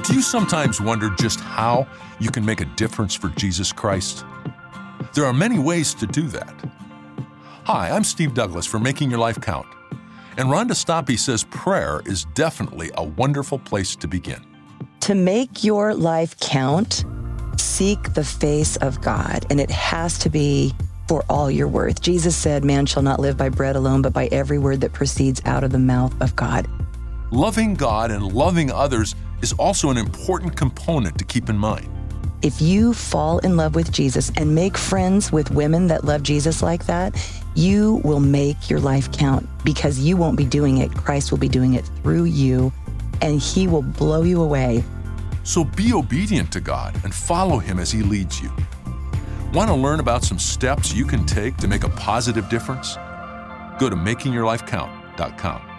Do you sometimes wonder just how you can make a difference for Jesus Christ? There are many ways to do that. Hi, I'm Steve Douglas for Making Your Life Count. And Rhonda Stoppe says prayer is definitely a wonderful place to begin. To make your life count, seek the face of God, and it has to be for all you're worth. Jesus said, man shall not live by bread alone, but by every word that proceeds out of the mouth of God. Loving God and loving others is also an important component to keep in mind. If you fall in love with Jesus and make friends with women that love Jesus like that, you will make your life count, because you won't be doing it. Christ will be doing it through you, and he will blow you away. So be obedient to God and follow him as he leads you. Want to learn about some steps you can take to make a positive difference? Go to makingyourlifecount.com.